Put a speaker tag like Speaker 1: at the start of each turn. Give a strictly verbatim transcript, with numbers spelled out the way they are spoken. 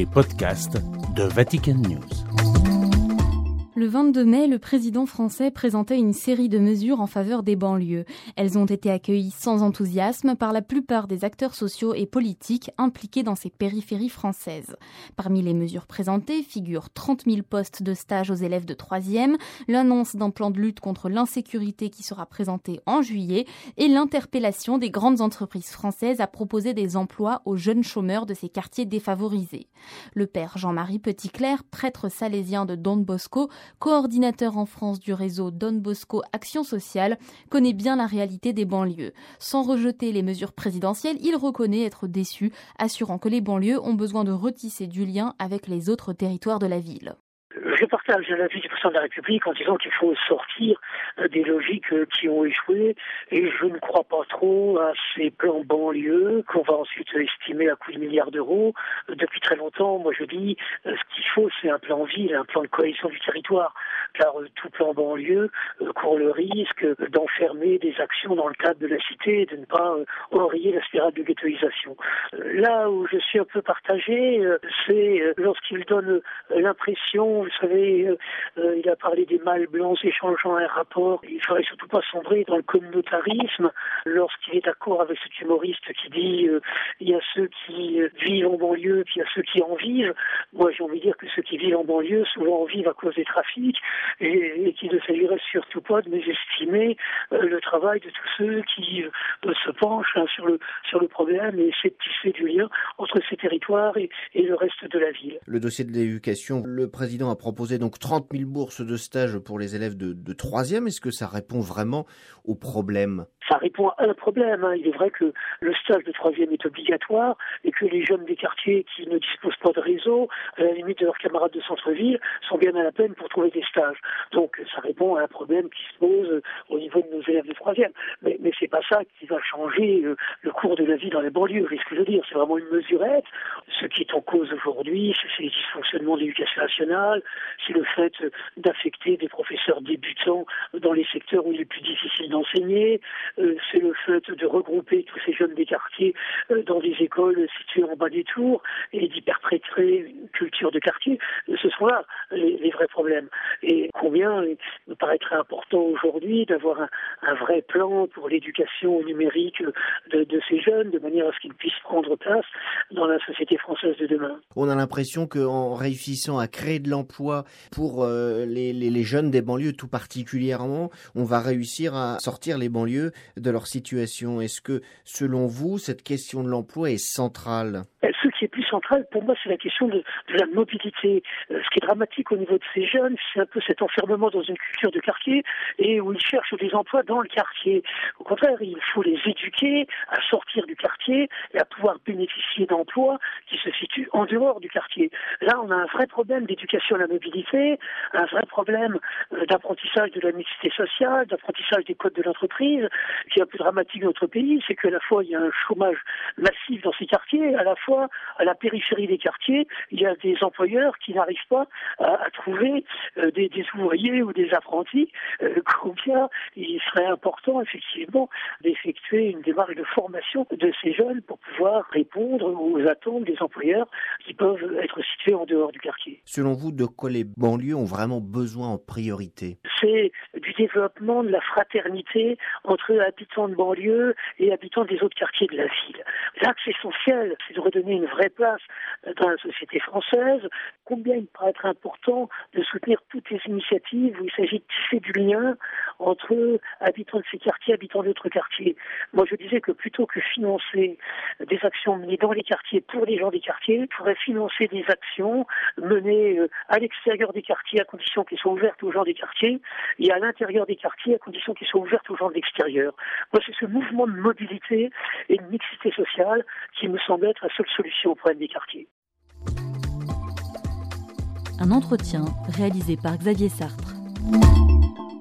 Speaker 1: les podcasts de Vatican News.
Speaker 2: Le vingt-deux mai, le président français présentait une série de mesures en faveur des banlieues. Elles ont été accueillies sans enthousiasme par la plupart des acteurs sociaux et politiques impliqués dans ces périphéries françaises. Parmi les mesures présentées figurent trente mille postes de stage aux élèves de troisième, l'annonce d'un plan de lutte contre l'insécurité qui sera présenté en juillet et l'interpellation des grandes entreprises françaises à proposer des emplois aux jeunes chômeurs de ces quartiers défavorisés. Le père Jean-Marie Petitclerc, prêtre salésien de Don Bosco, coordinateur en France du réseau Don Bosco Action Sociale, connaît bien la réalité des banlieues. Sans rejeter les mesures présidentielles, il reconnaît être déçu, assurant que les banlieues ont besoin de retisser du lien avec les autres territoires de la ville.
Speaker 3: Je partage l'avis du président de la République en disant qu'il faut sortir des logiques qui ont échoué et je ne crois pas trop à ces plans banlieues qu'on va ensuite estimer à coups de milliards d'euros. Depuis très longtemps, moi je dis ce qu'il faut c'est un plan ville, un plan de cohésion du territoire, car tout plan banlieue court le risque d'enfermer des actions dans le cadre de la cité et de ne pas enrayer la spirale de ghettoisation. Là où je suis un peu partagé, c'est lorsqu'il donne l'impression, vous savez, euh, il a parlé des mâles blancs échangeant un rapport. Il ne faudrait surtout pas sombrer dans le communautarisme lorsqu'il est d'accord avec cet humoriste qui dit euh, il y a ceux qui euh, vivent en banlieue, puis il y a ceux qui en vivent. Moi, j'ai envie de dire que ceux qui vivent en banlieue souvent en vivent à cause des trafics et, et qu'il ne s'agirait surtout pas de mésestimer euh, le travail de tous ceux qui euh, se penchent hein, sur le sur le problème et essaient de tisser du lien entre ces territoires et, et le reste de la ville.
Speaker 4: Le dossier de l'éducation, le président a proposé donc trente mille bourses de stage pour les élèves de, de troisième. Est-ce que ça répond vraiment au problème ?
Speaker 3: Ça répond à un problème. Hein. Il est vrai que le stage de troisième est obligatoire et que les jeunes des quartiers qui ne disposent pas de réseau, à la limite de leurs camarades de centre-ville, sont bien à la peine pour trouver des stages. Donc ça répond à un problème qui se pose au niveau de nos élèves de troisième. Mais, mais c'est pas ça qui va changer euh, le cours de la vie dans les banlieues. C'est ce que je veux dire. C'est vraiment une mesurette. Ce qui est en cause aujourd'hui, c'est les dysfonctionnements de l'éducation nationale, c'est le fait d'affecter des professeurs débutants dans les secteurs où il est plus difficile d'enseigner, euh, c'est le fait de regrouper tous ces jeunes des quartiers euh, dans des écoles situées en bas des tours et d'y perpétrer une culture de quartier. Ce sont là les, les vrais problèmes. Et combien il me paraîtrait important aujourd'hui d'avoir un, un vrai plan pour l'éducation numérique de, de ces jeunes, de manière à ce qu'ils puissent prendre place dans la société française de demain.
Speaker 4: On a l'impression qu'en réussissant à créer de l'emploi pour euh, les, les, les jeunes des banlieues tout particulièrement, on va réussir à sortir les banlieues de leur situation. Est-ce que, selon vous, cette question de l'emploi est centrale ?
Speaker 3: Ce qui est plus central, pour moi, c'est la question de, de la mobilité. Euh, ce qui est dramatique au niveau de ces jeunes, c'est un peu cet enfermement dans une culture de quartier et où ils cherchent des emplois dans le quartier. Au contraire, il faut les éduquer à sortir du quartier et à pouvoir bénéficier d'emplois qui se situent en dehors du quartier. Là, on a un vrai problème d'éducation à la mobilité, un vrai problème euh, d'apprentissage de la mixité sociale, d'apprentissage des codes de l'entreprise. Ce qui est un peu dramatique dans notre pays, c'est qu'à la fois, il y a un chômage massif dans ces quartiers, à la fois à la périphérie des quartiers, il y a des employeurs qui n'arrivent pas à, à trouver euh, des, des ouvriers ou des apprentis. Euh, combien il serait important, effectivement, d'effectuer une démarche de formation de ces jeunes pour pouvoir répondre aux attentes des employeurs qui peuvent être situés en dehors du quartier.
Speaker 4: Selon vous, de quoi les banlieues ont vraiment besoin en priorité ?
Speaker 3: C'est du développement de la fraternité entre habitants de banlieue et habitants des autres quartiers de la ville. L'axe essentiel, c'est de redonner une vraie place dans la société française. Combien il paraît être important de soutenir toutes les initiatives où il s'agit de tisser du lien entre habitants de ces quartiers, habitants d'autres quartiers. Moi, je disais que plutôt que financer des actions menées dans les quartiers pour les gens des quartiers, il faudrait financer des actions menées à l'extérieur des quartiers à condition qu'elles soient ouvertes aux gens des quartiers et à l'intérieur des quartiers à condition qu'elles soient ouvertes aux gens de l'extérieur. Moi, c'est ce mouvement de mobilité et de mixité sociale qui me semble être la seule solution au problème des quartiers.
Speaker 2: Un entretien réalisé par Xavier Sartre.